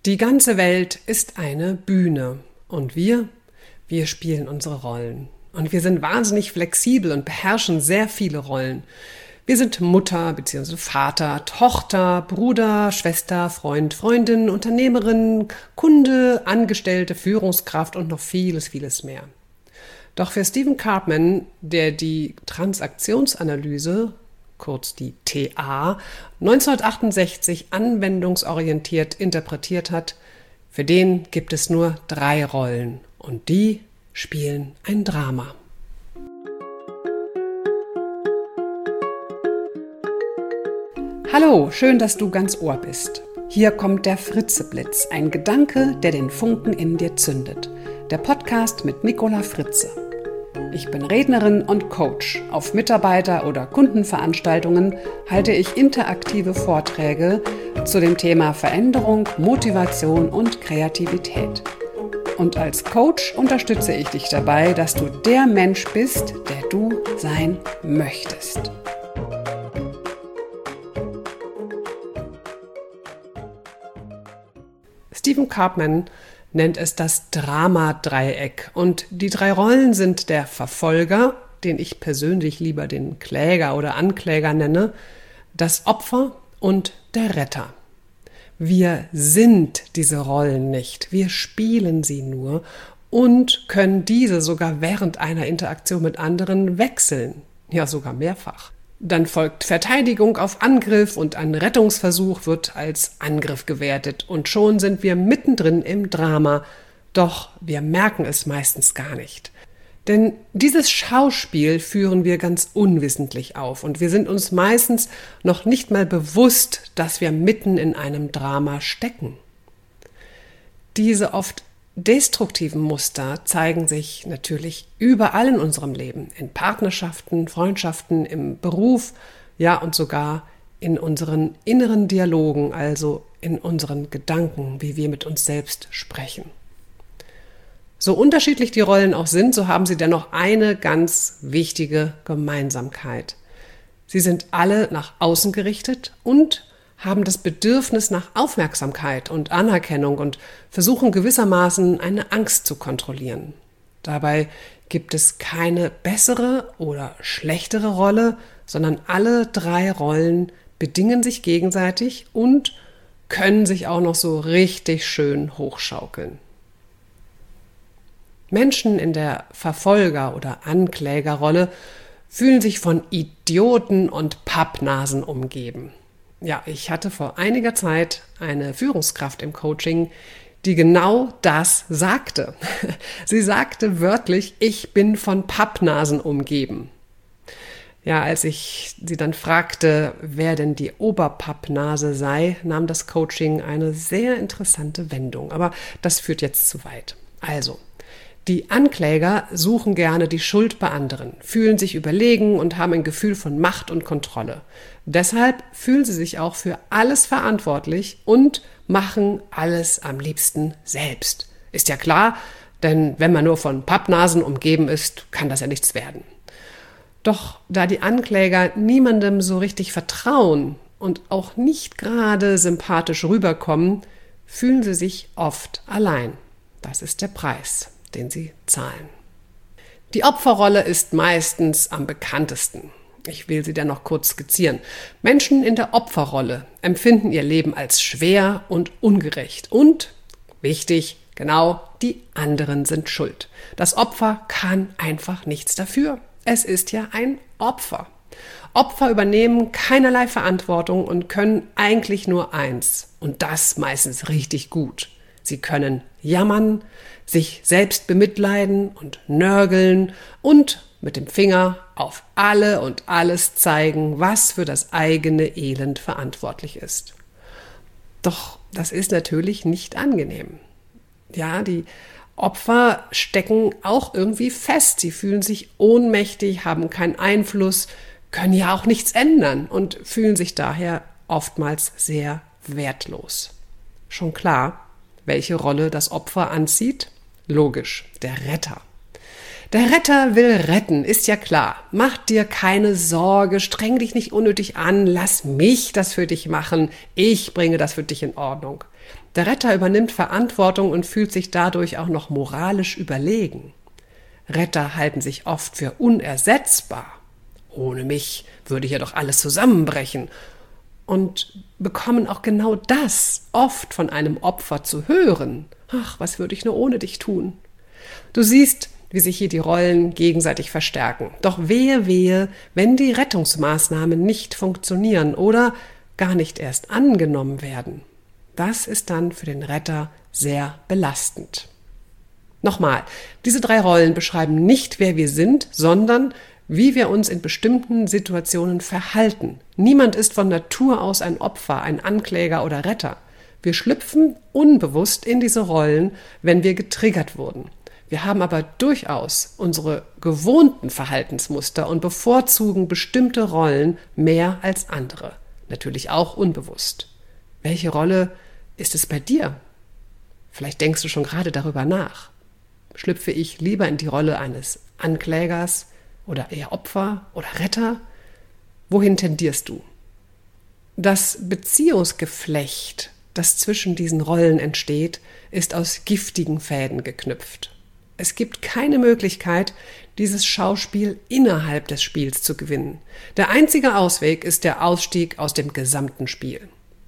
Die ganze Welt ist eine Bühne und wir spielen unsere Rollen. Und wir sind wahnsinnig flexibel und beherrschen sehr viele Rollen. Wir sind Mutter bzw. Vater, Tochter, Bruder, Schwester, Freund, Freundin, Unternehmerin, Kunde, Angestellte, Führungskraft und noch vieles, vieles mehr. Doch für Stephen Karpman, der die Transaktionsanalyse, kurz die TA, 1968 anwendungsorientiert interpretiert hat, für den gibt es nur 3 Rollen und die spielen ein Drama. Hallo, schön, dass du ganz Ohr bist. Hier kommt der Fritzeblitz, ein Gedanke, der den Funken in dir zündet. Der Podcast mit Nicola Fritze. Ich bin Rednerin und Coach. Auf Mitarbeiter- oder Kundenveranstaltungen halte ich interaktive Vorträge zu dem Thema Veränderung, Motivation und Kreativität. Und als Coach unterstütze ich dich dabei, dass du der Mensch bist, der du sein möchtest. Stephen Karpman nennt es das Drama-Dreieck und die 3 Rollen sind der Verfolger, den ich persönlich lieber den Kläger oder Ankläger nenne, das Opfer und der Retter. Wir sind diese Rollen nicht, wir spielen sie nur und können diese sogar während einer Interaktion mit anderen wechseln, ja sogar mehrfach. Dann folgt Verteidigung auf Angriff und ein Rettungsversuch wird als Angriff gewertet und schon sind wir mittendrin im Drama, doch wir merken es meistens gar nicht. Denn dieses Schauspiel führen wir ganz unwissentlich auf und wir sind uns meistens noch nicht mal bewusst, dass wir mitten in einem Drama stecken. Diese oft destruktiven Muster zeigen sich natürlich überall in unserem Leben, in Partnerschaften, Freundschaften, im Beruf, ja und sogar in unseren inneren Dialogen, also in unseren Gedanken, wie wir mit uns selbst sprechen. So unterschiedlich die Rollen auch sind, so haben sie dennoch eine ganz wichtige Gemeinsamkeit. Sie sind alle nach außen gerichtet und haben das Bedürfnis nach Aufmerksamkeit und Anerkennung und versuchen gewissermaßen eine Angst zu kontrollieren. Dabei gibt es keine bessere oder schlechtere Rolle, sondern alle 3 Rollen bedingen sich gegenseitig und können sich auch noch so richtig schön hochschaukeln. Menschen in der Verfolger- oder Anklägerrolle fühlen sich von Idioten und Pappnasen umgeben. Ja, ich hatte vor einiger Zeit eine Führungskraft im Coaching, die genau das sagte. Sie sagte wörtlich, ich bin von Pappnasen umgeben. Ja, als ich sie dann fragte, wer denn die Oberpappnase sei, nahm das Coaching eine sehr interessante Wendung. Aber das führt jetzt zu weit. Also, die Ankläger suchen gerne die Schuld bei anderen, fühlen sich überlegen und haben ein Gefühl von Macht und Kontrolle. Deshalb fühlen sie sich auch für alles verantwortlich und machen alles am liebsten selbst. Ist ja klar, denn wenn man nur von Pappnasen umgeben ist, kann das ja nichts werden. Doch da die Ankläger niemandem so richtig vertrauen und auch nicht gerade sympathisch rüberkommen, fühlen sie sich oft allein. Das ist der Preis, den sie zahlen. Die Opferrolle ist meistens am bekanntesten. Ich will sie dann noch kurz skizzieren. Menschen in der Opferrolle empfinden ihr Leben als schwer und ungerecht. Und, wichtig, genau, die anderen sind schuld. Das Opfer kann einfach nichts dafür. Es ist ja ein Opfer. Opfer übernehmen keinerlei Verantwortung und können eigentlich nur eins. Und das meistens richtig gut. Sie können jammern, sich selbst bemitleiden und nörgeln und mit dem Finger auf alle und alles zeigen, was für das eigene Elend verantwortlich ist. Doch das ist natürlich nicht angenehm. Ja, die Opfer stecken auch irgendwie fest. Sie fühlen sich ohnmächtig, haben keinen Einfluss, können ja auch nichts ändern und fühlen sich daher oftmals sehr wertlos. Schon klar, welche Rolle das Opfer anzieht? Logisch, der Retter. Der Retter will retten, ist ja klar. Mach dir keine Sorge, streng dich nicht unnötig an, lass mich das für dich machen, ich bringe das für dich in Ordnung. Der Retter übernimmt Verantwortung und fühlt sich dadurch auch noch moralisch überlegen. Retter halten sich oft für unersetzbar. Ohne mich würde hier doch alles zusammenbrechen. Und bekommen auch genau das oft von einem Opfer zu hören. Ach, was würde ich nur ohne dich tun? Du siehst, wie sich hier die Rollen gegenseitig verstärken. Doch wehe, wenn die Rettungsmaßnahmen nicht funktionieren oder gar nicht erst angenommen werden. Das ist dann für den Retter sehr belastend. Nochmal, diese 3 Rollen beschreiben nicht, wer wir sind, sondern wie wir uns in bestimmten Situationen verhalten. Niemand ist von Natur aus ein Opfer, ein Ankläger oder Retter. Wir schlüpfen unbewusst in diese Rollen, wenn wir getriggert wurden. Wir haben aber durchaus unsere gewohnten Verhaltensmuster und bevorzugen bestimmte Rollen mehr als andere. Natürlich auch unbewusst. Welche Rolle ist es bei dir? Vielleicht denkst du schon gerade darüber nach. Schlüpfe ich lieber in die Rolle eines Anklägers oder eher Opfer oder Retter? Wohin tendierst du? Das Beziehungsgeflecht, das zwischen diesen Rollen entsteht, ist aus giftigen Fäden geknüpft. Es gibt keine Möglichkeit, dieses Schauspiel innerhalb des Spiels zu gewinnen. Der einzige Ausweg ist der Ausstieg aus dem gesamten Spiel.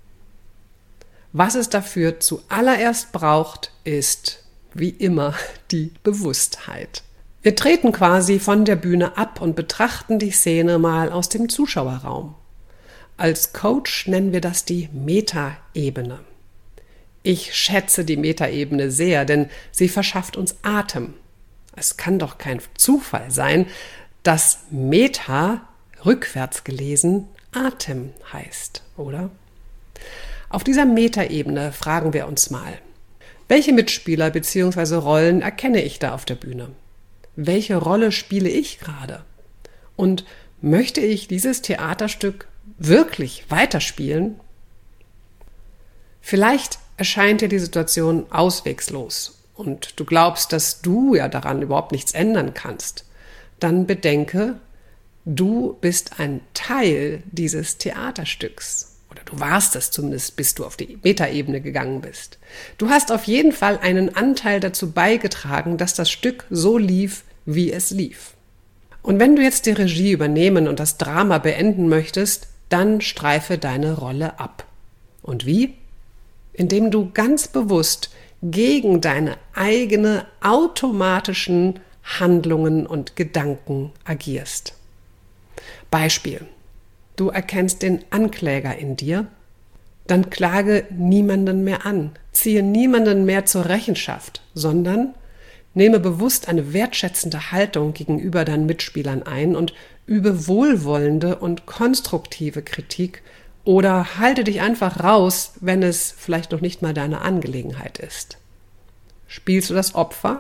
Was es dafür zuallererst braucht, ist, wie immer, die Bewusstheit. Wir treten quasi von der Bühne ab und betrachten die Szene mal aus dem Zuschauerraum. Als Coach nennen wir das die Metaebene. Ich schätze die Metaebene sehr, denn sie verschafft uns Atem. Es kann doch kein Zufall sein, dass Meta, rückwärts gelesen, Atem heißt, oder? Auf dieser Metaebene fragen wir uns mal, welche Mitspieler bzw. Rollen erkenne ich da auf der Bühne? Welche Rolle spiele ich gerade? Und möchte ich dieses Theaterstück wirklich weiterspielen? Vielleicht erscheint dir die Situation auswegslos und du glaubst, dass du ja daran überhaupt nichts ändern kannst. Dann bedenke, du bist ein Teil dieses Theaterstücks. Oder du warst es zumindest, bis du auf die Metaebene gegangen bist. Du hast auf jeden Fall einen Anteil dazu beigetragen, dass das Stück so lief, wie es lief. Und wenn du jetzt die Regie übernehmen und das Drama beenden möchtest, dann streife deine Rolle ab. Und wie? Indem du ganz bewusst gegen deine eigene automatischen Handlungen und Gedanken agierst. Beispiel: Du erkennst den Ankläger in dir, dann klage niemanden mehr an, ziehe niemanden mehr zur Rechenschaft, sondern nehme bewusst eine wertschätzende Haltung gegenüber deinen Mitspielern ein und übe wohlwollende und konstruktive Kritik oder halte dich einfach raus, wenn es vielleicht noch nicht mal deine Angelegenheit ist. Spielst du das Opfer?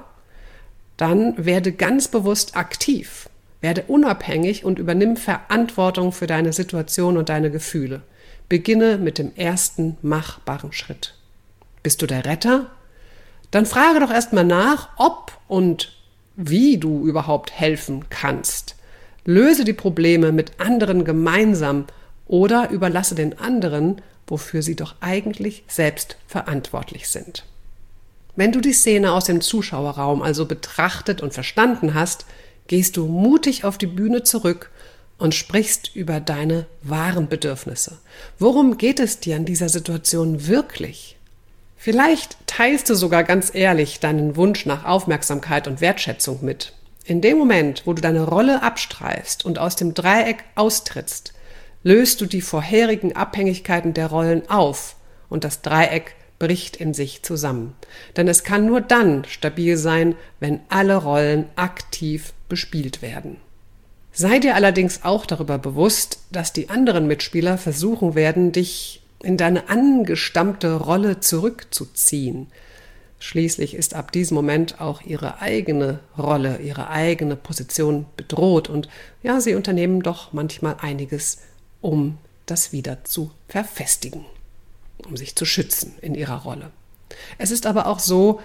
Dann werde ganz bewusst aktiv. Werde unabhängig und übernimm Verantwortung für deine Situation und deine Gefühle. Beginne mit dem ersten machbaren Schritt. Bist du der Retter? Dann frage doch erstmal nach, ob und wie du überhaupt helfen kannst. Löse die Probleme mit anderen gemeinsam oder überlasse den anderen, wofür sie doch eigentlich selbst verantwortlich sind. Wenn du die Szene aus dem Zuschauerraum also betrachtet und verstanden hast, gehst du mutig auf die Bühne zurück und sprichst über deine wahren Bedürfnisse. Worum geht es dir in dieser Situation wirklich? Vielleicht teilst du sogar ganz ehrlich deinen Wunsch nach Aufmerksamkeit und Wertschätzung mit. In dem Moment, wo du deine Rolle abstreifst und aus dem Dreieck austrittst, löst du die vorherigen Abhängigkeiten der Rollen auf und das Dreieck bricht in sich zusammen. Denn es kann nur dann stabil sein, wenn alle Rollen aktiv bespielt werden. Sei dir allerdings auch darüber bewusst, dass die anderen Mitspieler versuchen werden, dich in deine angestammte Rolle zurückzuziehen. Schließlich ist ab diesem Moment auch ihre eigene Rolle, ihre eigene Position bedroht und ja, sie unternehmen doch manchmal einiges, um das wieder zu verfestigen, um sich zu schützen in ihrer Rolle. Es ist aber auch so,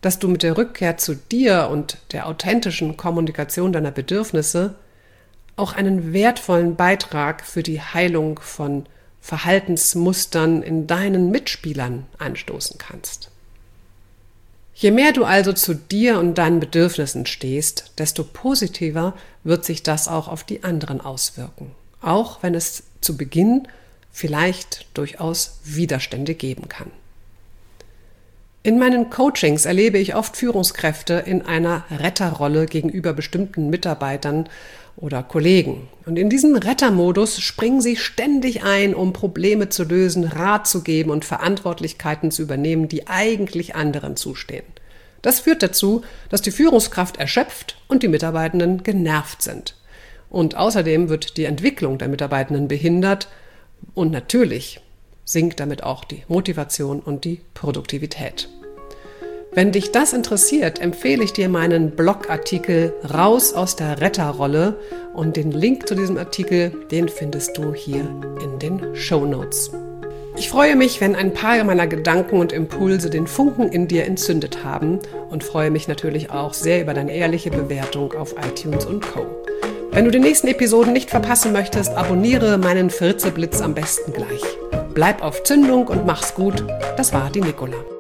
dass du mit der Rückkehr zu dir und der authentischen Kommunikation deiner Bedürfnisse auch einen wertvollen Beitrag für die Heilung von Verhaltensmustern in deinen Mitspielern anstoßen kannst. Je mehr du also zu dir und deinen Bedürfnissen stehst, desto positiver wird sich das auch auf die anderen auswirken, auch wenn es zu Beginn vielleicht durchaus Widerstände geben kann. In meinen Coachings erlebe ich oft Führungskräfte in einer Retterrolle gegenüber bestimmten Mitarbeitern oder Kollegen. Und in diesem Rettermodus springen sie ständig ein, um Probleme zu lösen, Rat zu geben und Verantwortlichkeiten zu übernehmen, die eigentlich anderen zustehen. Das führt dazu, dass die Führungskraft erschöpft und die Mitarbeitenden genervt sind. Und außerdem wird die Entwicklung der Mitarbeitenden behindert und natürlich sinkt damit auch die Motivation und die Produktivität. Wenn dich das interessiert, empfehle ich dir meinen Blogartikel Raus aus der Retterrolle und den Link zu diesem Artikel, den findest du hier in den Shownotes. Ich freue mich, wenn ein paar meiner Gedanken und Impulse den Funken in dir entzündet haben und freue mich natürlich auch sehr über deine ehrliche Bewertung auf iTunes und Co. Wenn du die nächsten Episoden nicht verpassen möchtest, abonniere meinen Fritzeblitz am besten gleich. Bleib auf Zündung und mach's gut. Das war die Nicola.